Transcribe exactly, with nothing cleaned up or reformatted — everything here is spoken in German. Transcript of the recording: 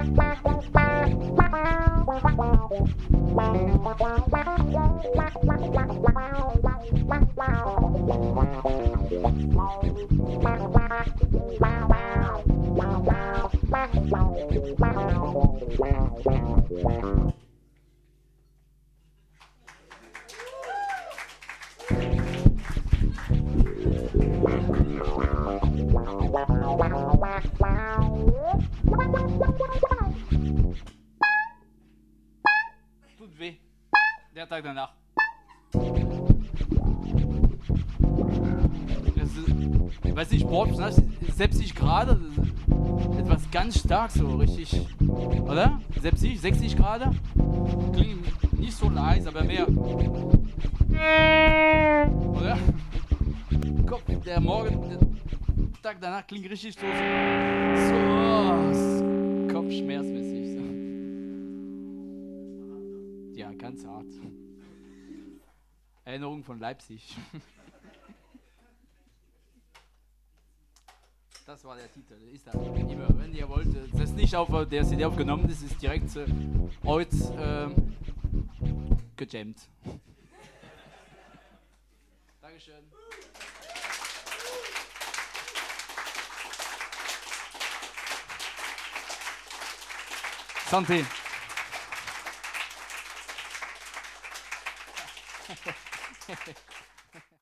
Tut weh. Der Tag danach. Das ist, ich weiß nicht, Sport, selbst ich gerade, etwas ganz stark so, richtig, oder? Selbst ich, sechzig Grad, klingt nicht so leise, aber mehr. Oder? Kopf, der Morgen, der Tag danach klingt richtig so, so, so kopfschmerzmäßig. So. Ja, ganz hart. Erinnerung von Leipzig. Das war der Titel. Ist da immer, wenn ihr wollt. Das ist nicht auf der C D aufgenommen, das ist direkt äh, heute äh, gejammt. Dankeschön. Santé.